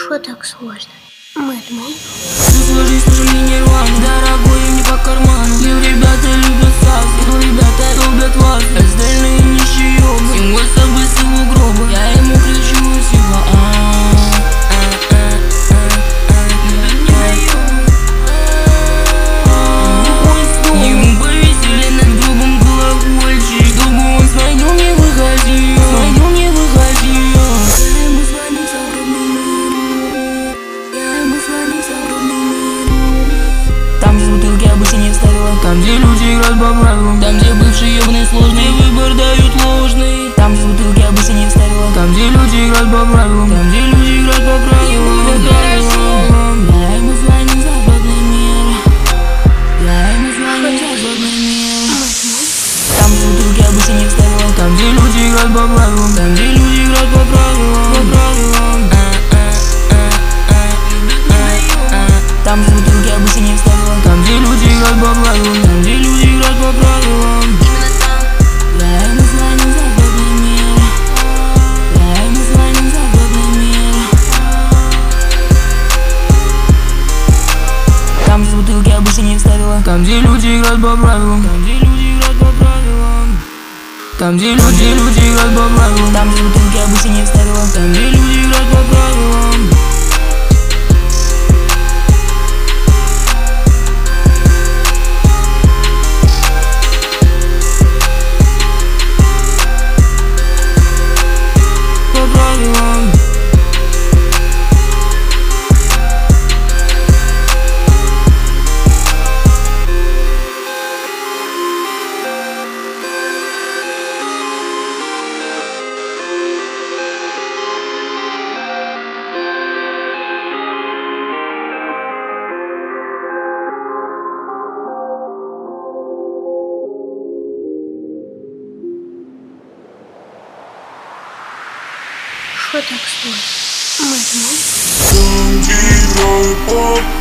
Шо так сложно? Мэтт. Сложись, слушай мне нирвану, дорогой и не по карману. Лил ребята любят сасу, но ребята любят вас. Остальные нищие ёбы, символ собой силу гроба. Я ему кричу типа ему повесили над гробом колокольчик, чтобы он с войну не выходил, с войну не выходил. Я ему звоню с огромным, я ему звоню с огромным. Там, где бутылки обычно не вставила, там, где люди играют по правилам, там, где бывшие ёбаные сложные выбор дают ложный. Там, где бутылки обычно не вставила, там, где люди играют по правилам, там, где люди играют по правилам. Я ему звоню западный мир, я ему звоню западный мир. Там, где бутылки обычно не вставила, там, где люди играют по правилам, там, где люди играют по правилам, по правилам. Там, где бутылки обычно не вставила, там, где люди играют по правилам, там, где люди играют по правилам. Я ему звоню западный мир, я ему звоню западный мир. Там, где бутылки обычно не вставила, там, где люди играют по правилам, там, где люди играют по правилам. Там, где люди играют по правилам, там, где бутылки обычно не вставила, там, где люди играют по правилам. Шо так сложно? Мэтт.